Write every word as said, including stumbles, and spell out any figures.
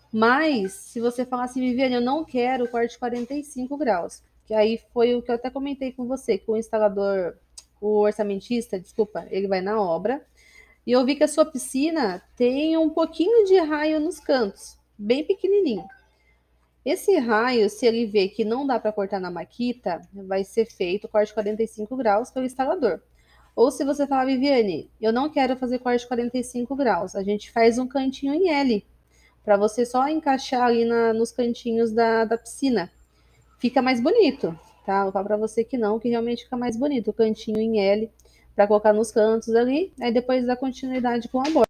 Mas, se você falar assim, Viviane, eu não quero corte quarenta e cinco graus, que aí foi o que eu até comentei com você, que o instalador, o orçamentista, desculpa, ele vai na obra, e eu vi que a sua piscina tem um pouquinho de raio nos cantos, bem pequenininho. Esse raio, se ele vê que não dá para cortar na maquita, vai ser feito corte quarenta e cinco graus pelo instalador. Ou se você falar, Viviane, eu não quero fazer corte quarenta e cinco graus, a gente faz um cantinho em L, para você só encaixar ali na, nos cantinhos da, da piscina. Fica mais bonito, tá? Vou falar para você que não, que realmente fica mais bonito. O cantinho em L, para colocar nos cantos ali, aí depois dá continuidade com a borda.